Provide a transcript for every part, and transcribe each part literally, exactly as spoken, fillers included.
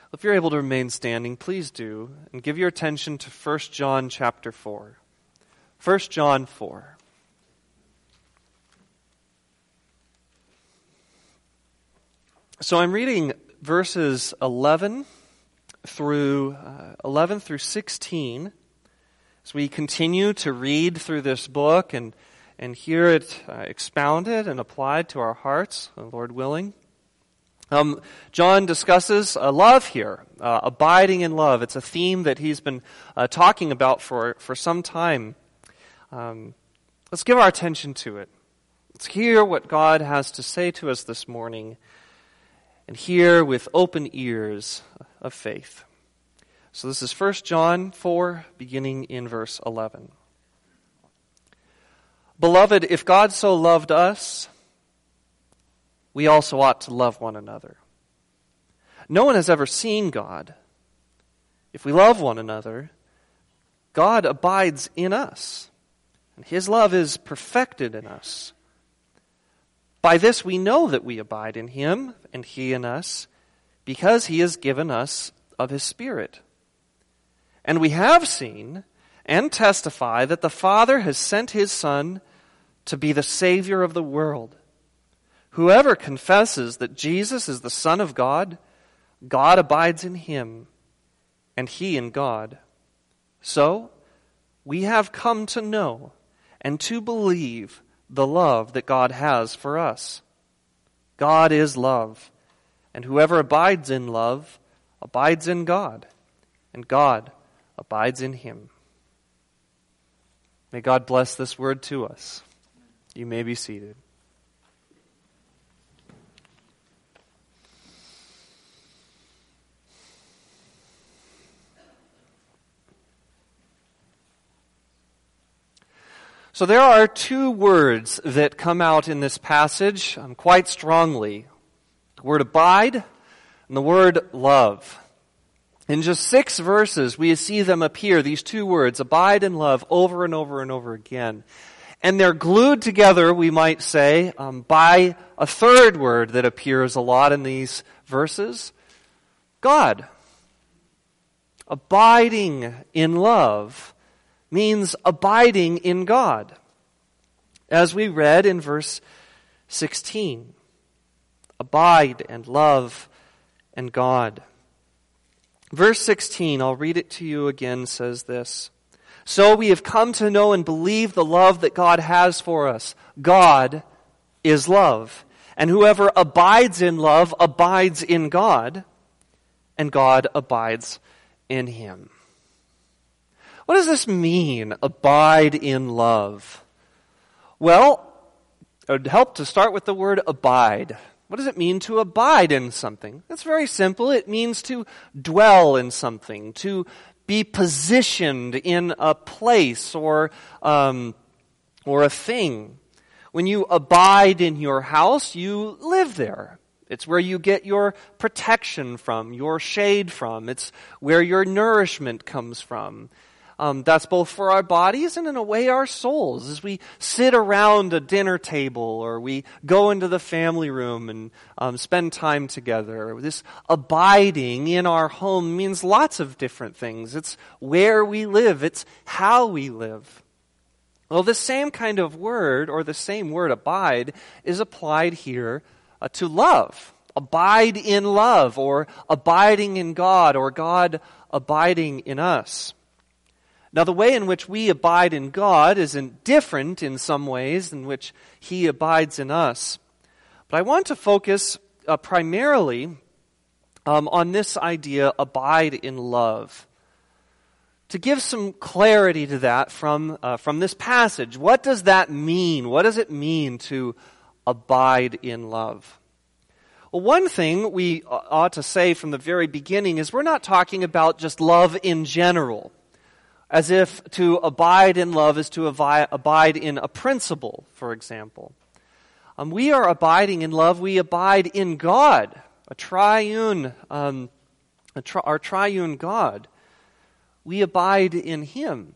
If you're able to remain standing, please do, and give your attention to First John chapter four. First John four. So I'm reading verses eleven through uh, eleven through sixteen as we continue to read through this book and and hear it uh, expounded and applied to our hearts, Lord willing. Um, John discusses uh, love here, uh, abiding in love. It's a theme that he's been uh, talking about for, for some time. Um, let's give our attention to it. Let's hear what God has to say to us this morning and hear with open ears of faith. So this is First John four, beginning in verse eleven. Beloved, if God so loved us, we also ought to love one another. No one has ever seen God. If we love one another, God abides in us, and His love is perfected in us. By this we know that we abide in Him, and He in us, because He has given us of His Spirit. And we have seen and testify that the Father has sent His Son to be the Savior of the world. Whoever confesses that Jesus is the Son of God, God abides in him, and he in God. So, we have come to know and to believe the love that God has for us. God is love, and whoever abides in love abides in God, and God abides in him. May God bless this word to us. You may be seated. So there are two words that come out in this passage um, quite strongly. The word abide and the word love. In just six verses, we see them appear, these two words, abide and love, over and over and over again. And they're glued together, we might say, um, by a third word that appears a lot in these verses, God. Abiding in love means abiding in God. As we read in verse sixteen, abide and love and God. Verse sixteen, I'll read it to you again, says this. So we have come to know and believe the love that God has for us. God is love. And whoever abides in love abides in God, and God abides in him. What does this mean, abide in love? Well, it would help to start with the word abide. What does it mean to abide in something? It's very simple. It means to dwell in something, to be positioned in a place or um, or a thing. When you abide in your house, you live there. It's where you get your protection from, your shade from. It's where your nourishment comes from. Um, that's both for our bodies and in a way our souls. As we sit around a dinner table or we go into the family room and um, spend time together. This abiding in our home means lots of different things. It's where we live. It's how we live. Well, the same kind of word, or the same word abide, is applied here uh, to love. Abide in love, or abiding in God, or God abiding in us. Now, the way in which we abide in God isn't different in some ways in which He abides in us. But I want to focus uh, primarily um, on this idea, abide in love. To give some clarity to that from, uh, from this passage. What does that mean? What does it mean to abide in love? Well, one thing we ought to say from the very beginning is we're not talking about just love in general. As if to abide in love is to abide in a principle, for example. Um, we are abiding in love. We abide in God, a triune, um, a tri- our triune God. We abide in Him.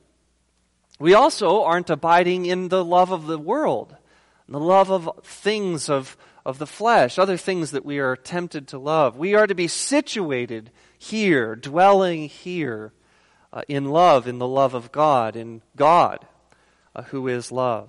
We also aren't abiding in the love of the world, the love of things of, of the flesh, other things that we are tempted to love. We are to be situated here, dwelling here uh, in love, in the love of God, in God, uh, who is love.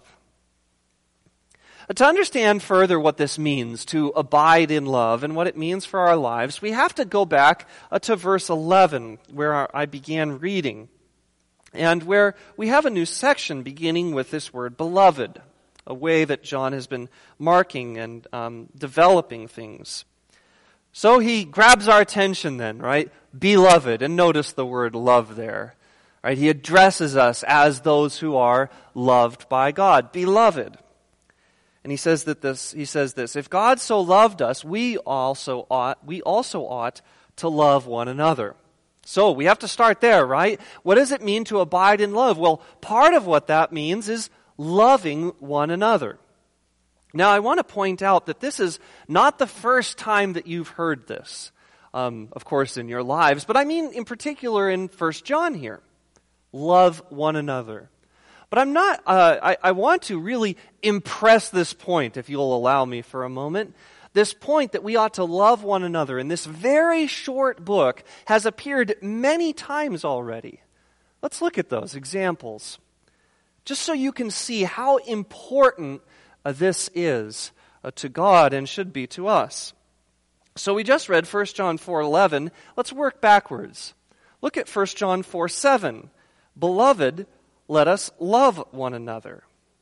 Uh, to understand further what this means, to abide in love, and what it means for our lives, we have to go back uh, to verse eleven, where our, I began reading, and where we have a new section beginning with this word, beloved, a way that John has been marking and um, developing things. So he grabs our attention then, right? Beloved, and notice the word love there, right? He addresses us as those who are loved by God, beloved. And he says that this, he says this, if God so loved us, we also ought, we also ought to love one another. So we have to start there, right? What does it mean to abide in love? Well, part of what that means is loving one another. Now, I want to point out that this is not the first time that you've heard this, um, of course, in your lives, but I mean in particular in First John here. Love one another. But I'm not, uh, I, I want to really impress this point, if you'll allow me for a moment. This point that we ought to love one another in this very short book has appeared many times already. Let's look at those examples, just so you can see how important uh, this is uh, to God and should be to us. So we just read First John four eleven. Let's work backwards. Look at First John four seven. Beloved, let us love one another.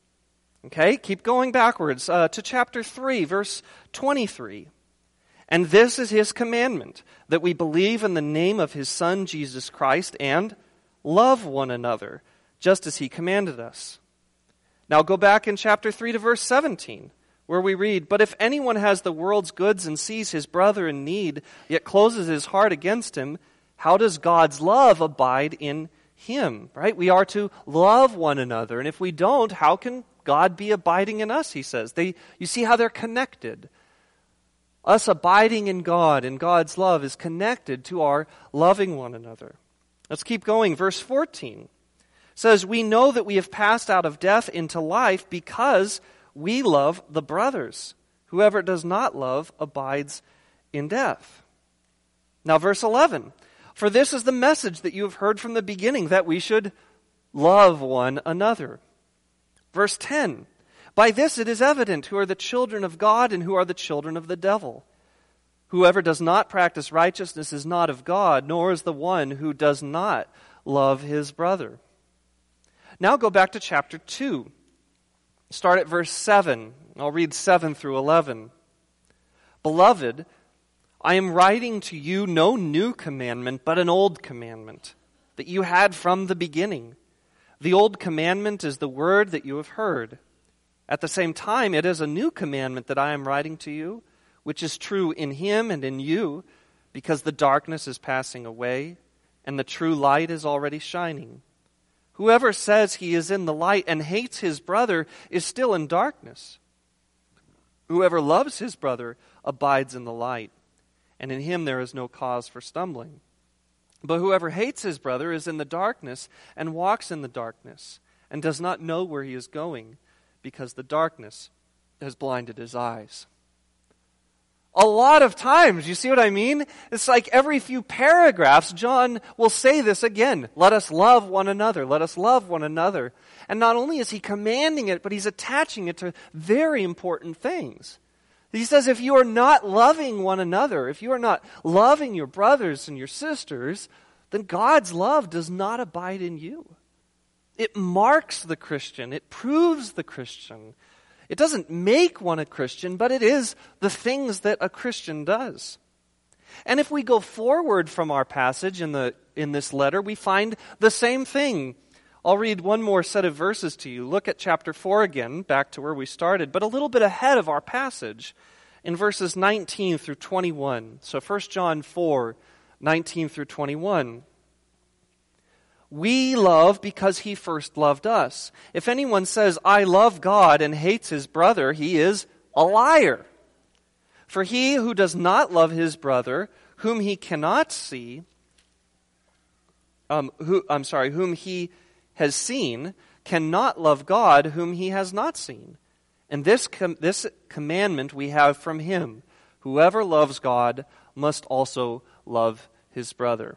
Okay, keep going backwards uh, to chapter three, verse twenty-three. And this is his commandment, that we believe in the name of his Son, Jesus Christ, and love one another, just as he commanded us. Now go back in chapter three to verse seventeen, where we read, but if anyone has the world's goods and sees his brother in need, yet closes his heart against him, how does God's love abide in him? Right? We are to love one another, and if we don't, how can God be abiding in us, he says. They, you see how they're connected. Us abiding in God and God's love is connected to our loving one another. Let's keep going. Verse fourteen says, we know that we have passed out of death into life because we love the brothers. Whoever does not love abides in death. Now verse eleven, for this is the message that you have heard from the beginning, that we should love one another. Verse ten, by this it is evident who are the children of God and who are the children of the devil. Whoever does not practice righteousness is not of God, nor is the one who does not love his brother. Now go back to chapter two. Start at verse seven. I'll read seven through eleven. Beloved, I am writing to you no new commandment, but an old commandment that you had from the beginning. The old commandment is the word that you have heard. At the same time, it is a new commandment that I am writing to you, which is true in him and in you, because the darkness is passing away, and the true light is already shining. Whoever says he is in the light and hates his brother is still in darkness. Whoever loves his brother abides in the light, and in him there is no cause for stumbling. But whoever hates his brother is in the darkness and walks in the darkness, and does not know where he is going, because the darkness has blinded his eyes. A lot of times, you see what I mean? It's like every few paragraphs, John will say this again. Let us love one another. Let us love one another. And not only is he commanding it, but he's attaching it to very important things. He says if you are not loving one another, if you are not loving your brothers and your sisters, then God's love does not abide in you. It marks the Christian. It proves the Christian. It doesn't make one a Christian, but it is the things that a Christian does. And if we go forward from our passage in the in this letter, we find the same thing. I'll read one more set of verses to you. Look at chapter four again, back to where we started, but a little bit ahead of our passage in verses nineteen through twenty-one. So First John four, nineteen through twenty-one. We love because he first loved us. If anyone says, I love God, and hates his brother, he is a liar. For he who does not love his brother, whom he cannot see, um, who, I'm sorry, whom he has seen, cannot love God, whom he has not seen. And this com- this commandment we have from him: whoever loves God must also love his brother.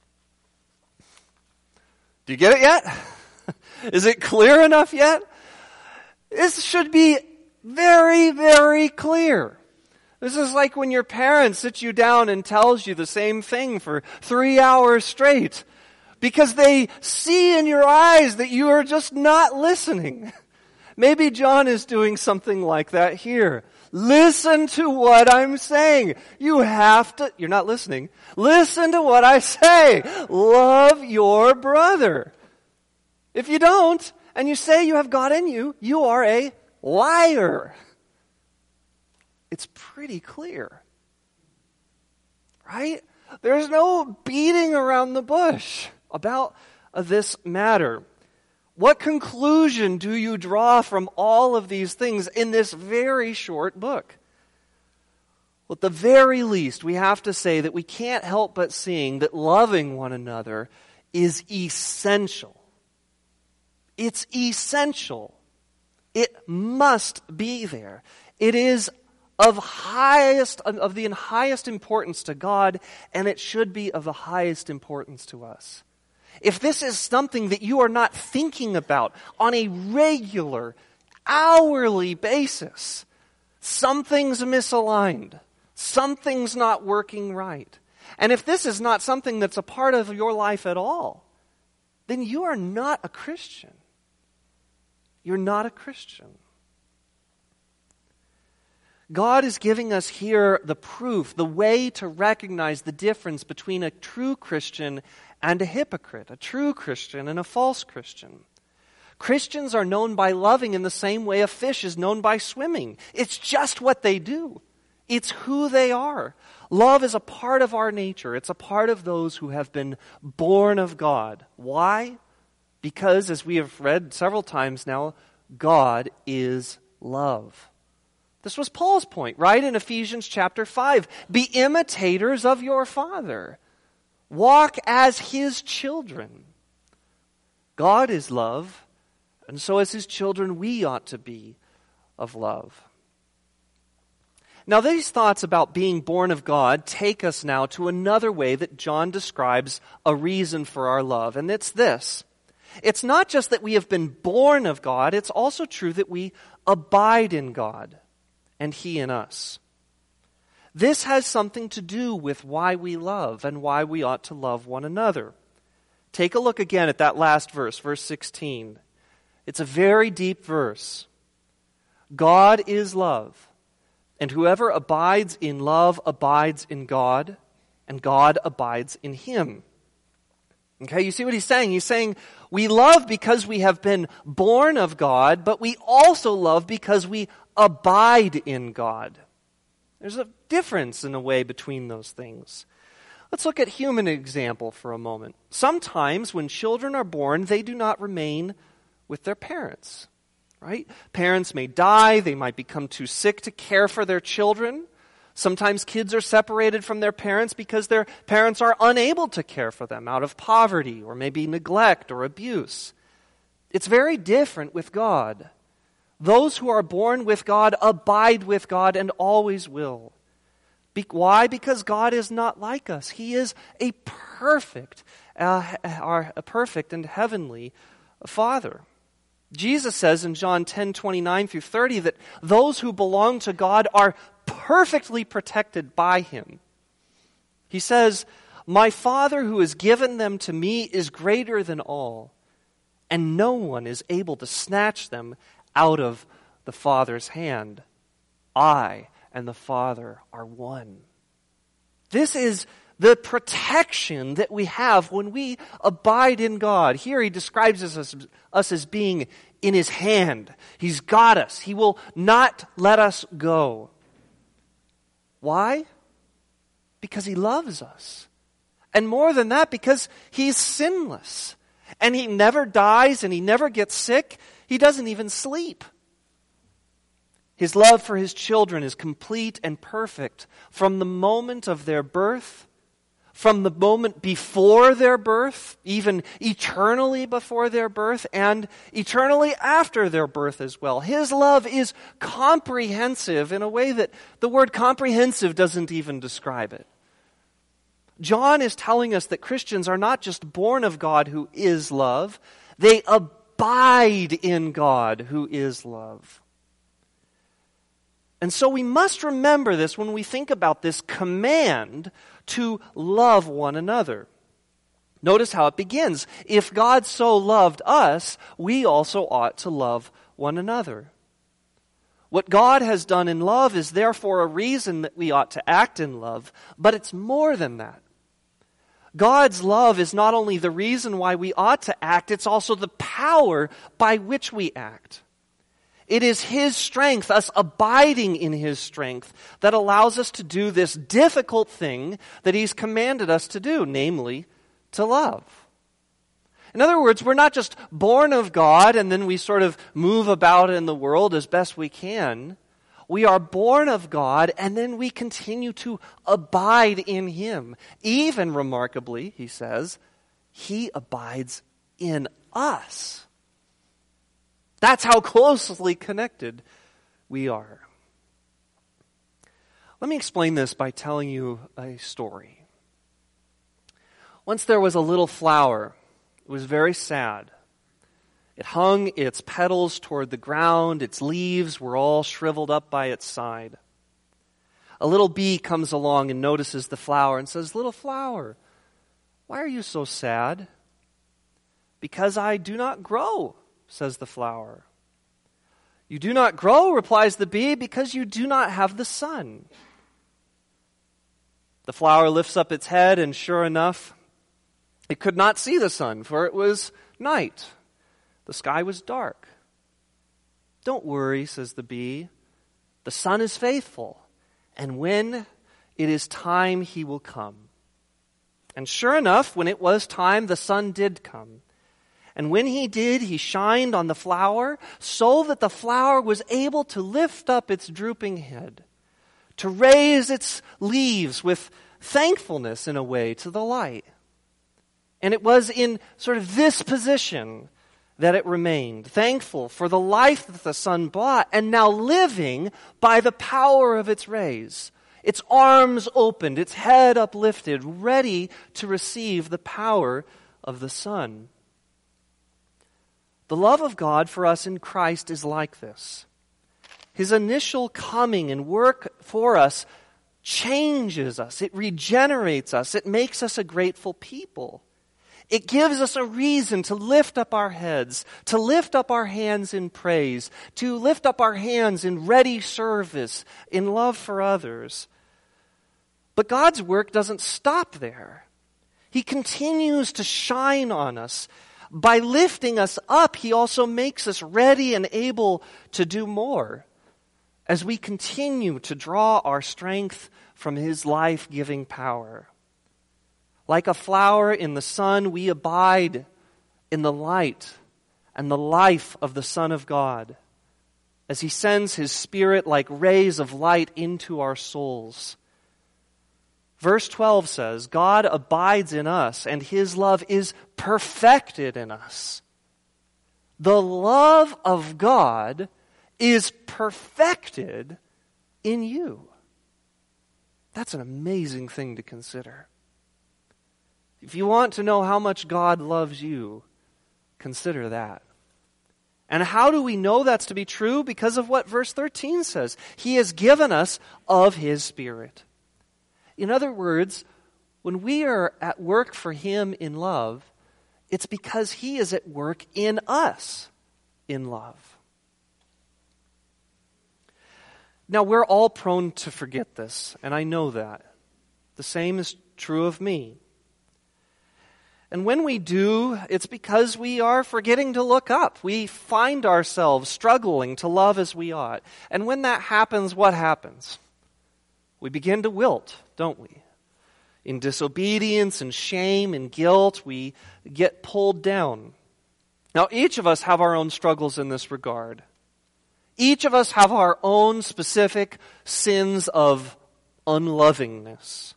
Do you get it yet? Is it clear enough yet? This should be very, very clear. This is like when your parents sit you down and tells you the same thing for three hours straight because they see in your eyes that you are just not listening. Maybe John is doing something like that here. Listen to what I'm saying. You have to, you're not listening. Listen to what I say. Love your brother. If you don't, and you say you have God in you, you are a liar. It's pretty clear. Right? There's no beating around the bush about uh, this matter. What conclusion do you draw from all of these things in this very short book? Well, at the very least, we have to say that we can't help but seeing that loving one another is essential. It's essential. It must be there. It is of highest of the highest importance to God, and it should be of the highest importance to us. If this is something that you are not thinking about on a regular, hourly basis, something's misaligned. Something's not working right. And if this is not something that's a part of your life at all, then you are not a Christian. You're not a Christian. God is giving us here the proof, the way to recognize the difference between a true Christian and a hypocrite, a true Christian and a false Christian. Christians are known by loving in the same way a fish is known by swimming. It's just what they do. It's who they are. Love is a part of our nature. It's a part of those who have been born of God. Why? Because, as we have read several times now, God is love. This was Paul's point, right? In Ephesians chapter five. Be imitators of your Father. Walk as His children. God is love, and so as His children we ought to be of love. Now these thoughts about being born of God take us now to another way that John describes a reason for our love, and it's this. It's not just that we have been born of God, it's also true that we abide in God and He in us. This has something to do with why we love and why we ought to love one another. Take a look again at that last verse, verse sixteen. It's a very deep verse. God is love, and whoever abides in love abides in God, and God abides in him. Okay, you see what he's saying? He's saying we love because we have been born of God, but we also love because we abide in God. There's a difference in a way between those things. Let's look at human example for a moment. Sometimes when children are born, they do not remain with their parents, right? Parents may die, they might become too sick to care for their children. Sometimes kids are separated from their parents because their parents are unable to care for them out of poverty or maybe neglect or abuse. It's very different with God. Those who are born with God abide with God and always will. Be- why? Because God is not like us. He is a perfect, uh, our, a perfect and heavenly Father. Jesus says in John ten, twenty-nine through thirty that those who belong to God are perfectly protected by Him. He says, "My Father who has given them to me is greater than all, and no one is able to snatch them out of the Father's hand. I and the Father are one." This is the protection that we have when we abide in God. Here he describes us as, us as being in His hand. He's got us. He will not let us go. Why? Because He loves us. And more than that, because He's sinless. And He never dies and He never gets sick. He doesn't even sleep. His love for His children is complete and perfect from the moment of their birth, from the moment before their birth, even eternally before their birth, and eternally after their birth as well. His love is comprehensive in a way that the word comprehensive doesn't even describe it. John is telling us that Christians are not just born of God who is love, they abide in God who is love. And so we must remember this when we think about this command to love one another. Notice how it begins. If God so loved us, we also ought to love one another. What God has done in love is therefore a reason that we ought to act in love, but it's more than that. God's love is not only the reason why we ought to act, it's also the power by which we act. It is His strength, us abiding in His strength, that allows us to do this difficult thing that He's commanded us to do, namely, to love. In other words, we're not just born of God and then we sort of move about in the world as best we can. We are born of God and then we continue to abide in Him. Even remarkably, he says, He abides in us. That's how closely connected we are. Let me explain this by telling you a story. Once there was a little flower. It was very sad. It hung its petals toward the ground. Its leaves were all shriveled up by its side. A little bee comes along and notices the flower and says, "Little flower, why are you so sad?" "Because I do not grow," says the flower. "You do not grow," replies the bee, "because you do not have the sun." The flower lifts up its head, and sure enough, it could not see the sun, for it was night. The sky was dark. "Don't worry," says the bee. "The sun is faithful, and when it is time, he will come." And sure enough, when it was time, the sun did come. And when he did, he shined on the flower, so that the flower was able to lift up its drooping head, to raise its leaves with thankfulness in a way to the light. And it was in sort of this position that it remained, thankful for the life that the sun brought, and now living by the power of its rays. Its arms opened, its head uplifted, ready to receive the power of the sun. The love of God for us in Christ is like this. His initial coming and work for us changes us. It regenerates us. It makes us a grateful people. It gives us a reason to lift up our heads, to lift up our hands in praise, to lift up our hands in ready service, in love for others. But God's work doesn't stop there. He continues to shine on us. By lifting us up, He also makes us ready and able to do more as we continue to draw our strength from His life-giving power. Like a flower in the sun, we abide in the light and the life of the Son of God as He sends His Spirit like rays of light into our souls. Verse twelve says, God abides in us and His love is perfected in us. The love of God is perfected in you. That's an amazing thing to consider. If you want to know how much God loves you, consider that. And how do we know that's to be true? Because of what verse thirteen says. He has given us of His Spirit. In other words, when we are at work for Him in love, it's because He is at work in us in love. Now, we're all prone to forget this, and I know that. The same is true of me. And when we do, it's because we are forgetting to look up. We find ourselves struggling to love as we ought. And when that happens, what happens? We begin to wilt, don't we? In disobedience and shame and guilt, we get pulled down. Now, each of us have our own struggles in this regard. Each of us have our own specific sins of unlovingness.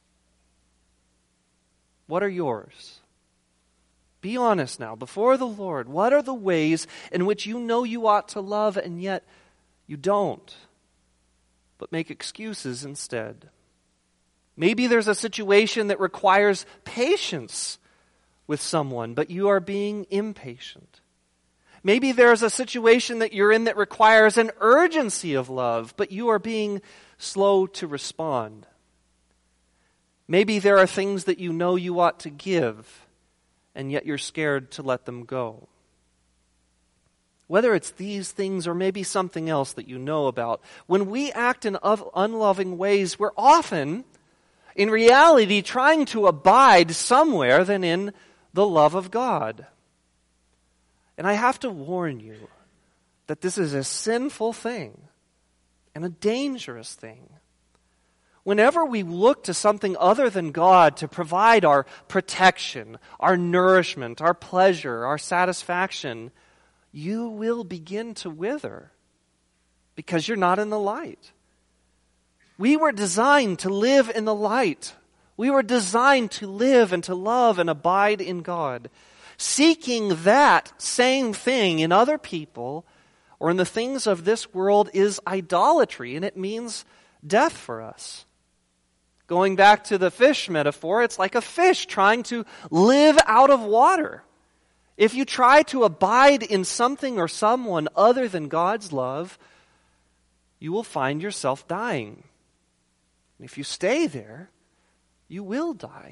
What are yours? Be honest now, before the Lord. What are the ways in which you know you ought to love and yet you don't, but make excuses instead? Maybe there's a situation that requires patience with someone, but you are being impatient. Maybe there's a situation that you're in that requires an urgency of love, but you are being slow to respond. Maybe there are things that you know you ought to give, and yet you're scared to let them go. Whether it's these things or maybe something else that you know about, when we act in unloving ways, we're often, in reality, trying to abide somewhere than in the love of God. And I have to warn you that this is a sinful thing and a dangerous thing. Whenever we look to something other than God to provide our protection, our nourishment, our pleasure, our satisfaction, you will begin to wither because you're not in the light. We were designed to live in the light. We were designed to live and to love and abide in God. Seeking that same thing in other people or in the things of this world is idolatry, and it means death for us. Going back to the fish metaphor, it's like a fish trying to live out of water. If you try to abide in something or someone other than God's love, you will find yourself dying. And if you stay there, you will die.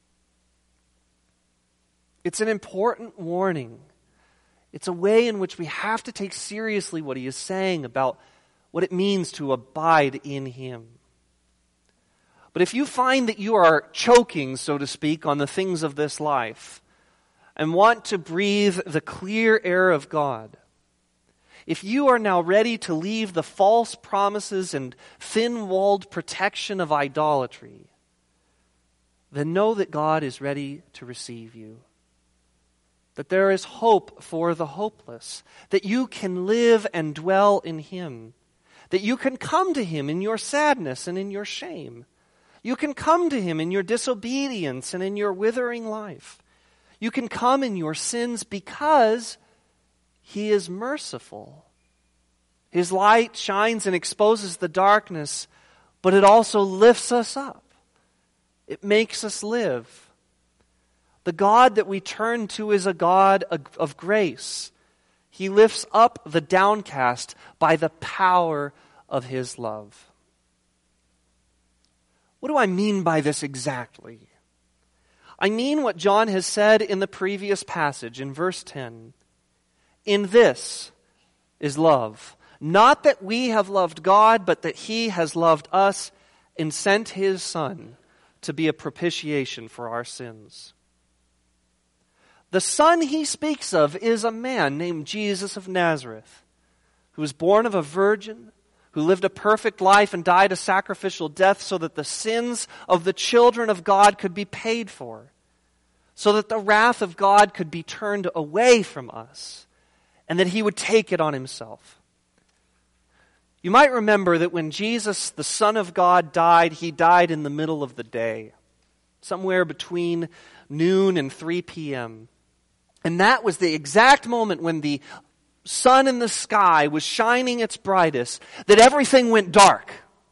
It's an important warning. It's a way in which we have to take seriously what he is saying about what it means to abide in him. But if you find that you are choking, so to speak, on the things of this life and want to breathe the clear air of God, if you are now ready to leave the false promises and thin-walled protection of idolatry, then know that God is ready to receive you. That there is hope for the hopeless. That you can live and dwell in him. That you can come to him in your sadness and in your shame. You can come to him in your disobedience and in your withering life. You can come in your sins because he is merciful. His light shines and exposes the darkness, but it also lifts us up. It makes us live. The God that we turn to is a God of grace. He lifts up the downcast by the power of his love. What do I mean by this exactly? I mean what John has said in the previous passage in verse ten. In this is love. Not that we have loved God, but that he has loved us and sent his Son to be a propitiation for our sins. The Son he speaks of is a man named Jesus of Nazareth, who was born of a virgin, who lived a perfect life and died a sacrificial death so that the sins of the children of God could be paid for, so that the wrath of God could be turned away from us, and that he would take it on himself. You might remember that when Jesus, the Son of God, died, he died in the middle of the day, somewhere between noon and three p.m., and that was the exact moment when the sun in the sky was shining its brightest, that everything went dark.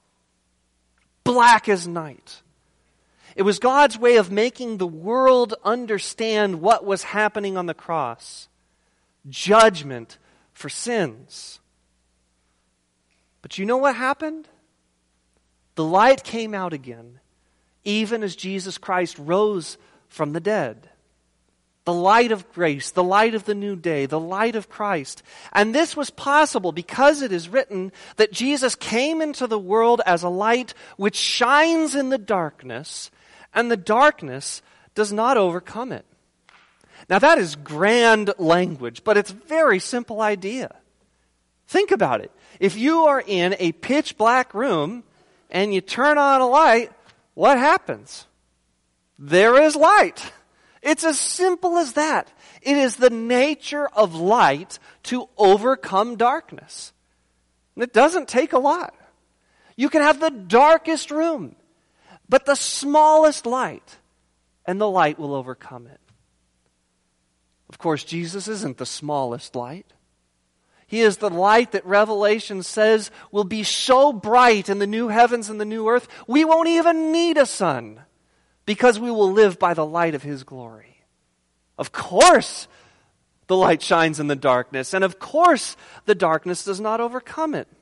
Black as night. It was God's way of making the world understand what was happening on the cross. Judgment for sins. But you know what happened? The light came out again, even as Jesus Christ rose from the dead. The light of grace, the light of the new day, the light of Christ. And this was possible because it is written that Jesus came into the world as a light which shines in the darkness, and the darkness does not overcome it. Now that is grand language, but it's a very simple idea. Think about it. If you are in a pitch black room and you turn on a light, what happens? There is light. It's as simple as that. It is the nature of light to overcome darkness. And it doesn't take a lot. You can have the darkest room, but the smallest light, and the light will overcome it. Of course, Jesus isn't the smallest light. He is the light that Revelation says will be so bright in the new heavens and the new earth, we won't even need a sun because we will live by the light of His glory. Of course, the light shines in the darkness, and of course, the darkness does not overcome it.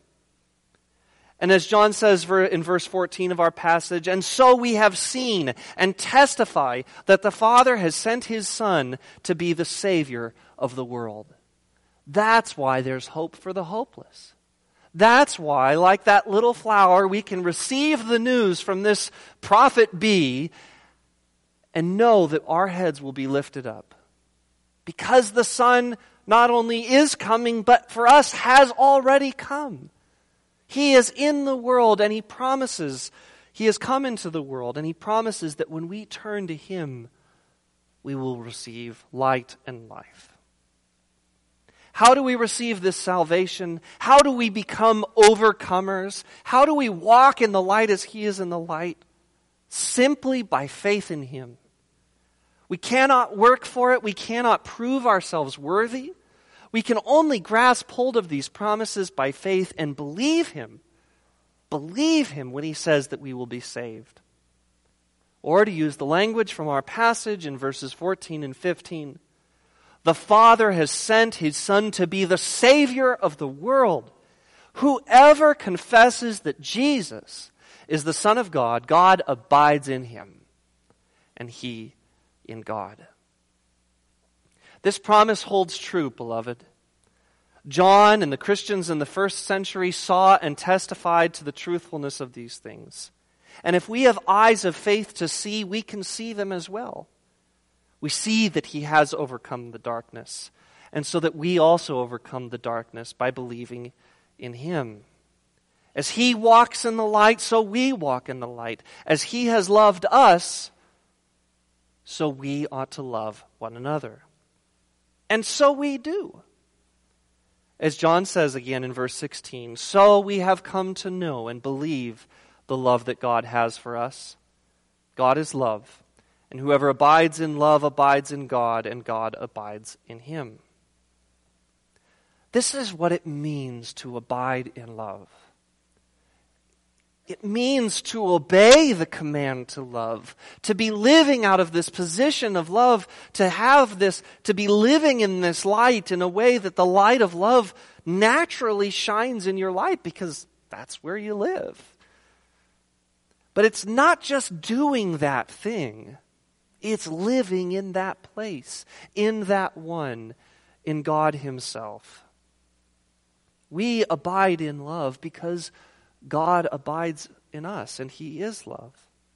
And as John says in verse fourteen of our passage, and so we have seen and testify that the Father has sent His Son to be the Savior of the world. That's why there's hope for the hopeless. That's why, like that little flower, we can receive the news from this prophet bee and know that our heads will be lifted up. Because the Son not only is coming, but for us has already come. He is in the world, and He promises, He has come into the world, and He promises that when we turn to Him, we will receive light and life. How do we receive this salvation? How do we become overcomers? How do we walk in the light as He is in the light? Simply by faith in Him. We cannot work for it. We cannot prove ourselves worthy. We can only grasp hold of these promises by faith and believe Him. Believe Him when He says that we will be saved. Or to use the language from our passage in verses fourteen and fifteen, the Father has sent His Son to be the Savior of the world. Whoever confesses that Jesus is the Son of God, God abides in Him, and He in God. This promise holds true, beloved. John and the Christians in the first century saw and testified to the truthfulness of these things. And if we have eyes of faith to see, we can see them as well. We see that He has overcome the darkness, and so that we also overcome the darkness by believing in Him. As He walks in the light, so we walk in the light. As He has loved us, so we ought to love one another. And so we do. As John says again in verse sixteen, so we have come to know and believe the love that God has for us. God is love, and whoever abides in love abides in God, and God abides in him. This is what it means to abide in love. It means to obey the command to love, to be living out of this position of love, to have this, to be living in this light in a way that the light of love naturally shines in your life because that's where you live. But it's not just doing that thing. It's living in that place, in that one, in God Himself. We abide in love because God abides in us, and He is love.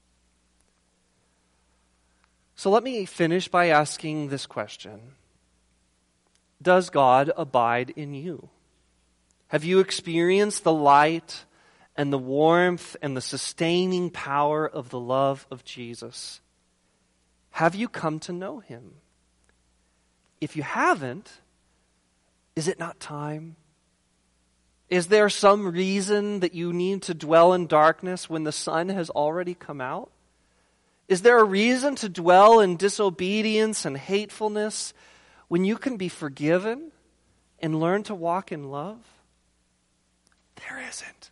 So let me finish by asking this question. Does God abide in you? Have you experienced the light and the warmth and the sustaining power of the love of Jesus? Have you come to know Him? If you haven't, is it not time? Is there some reason that you need to dwell in darkness when the sun has already come out? Is there a reason to dwell in disobedience and hatefulness when you can be forgiven and learn to walk in love? There isn't.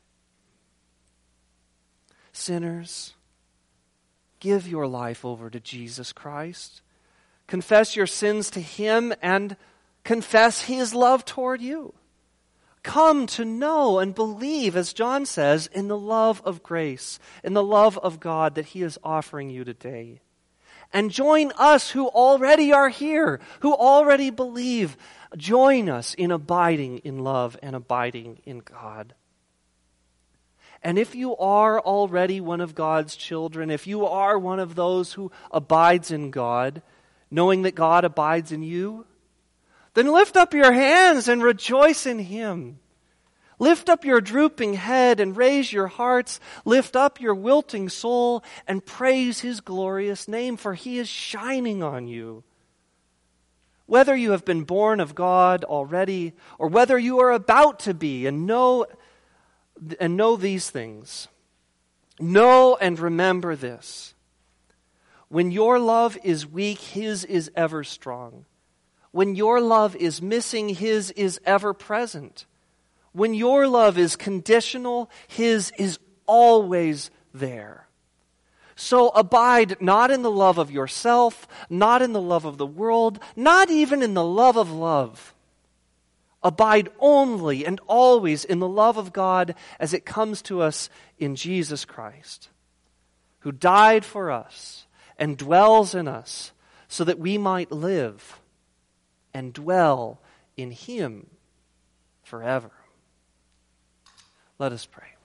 Sinners, give your life over to Jesus Christ. Confess your sins to Him and confess His love toward you. Come to know and believe, as John says, in the love of grace, in the love of God that He is offering you today. And join us who already are here, who already believe. Join us in abiding in love and abiding in God. And if you are already one of God's children, if you are one of those who abides in God, knowing that God abides in you, then lift up your hands and rejoice in Him. Lift up your drooping head and raise your hearts. Lift up your wilting soul and praise His glorious name, for He is shining on you. Whether you have been born of God already, or whether you are about to be and know, and know these things, know and remember this. When your love is weak, His is ever strong. When your love is missing, His is ever present. When your love is conditional, His is always there. So abide not in the love of yourself, not in the love of the world, not even in the love of love. Abide only and always in the love of God as it comes to us in Jesus Christ, who died for us and dwells in us so that we might live and dwell in Him forever. Let us pray.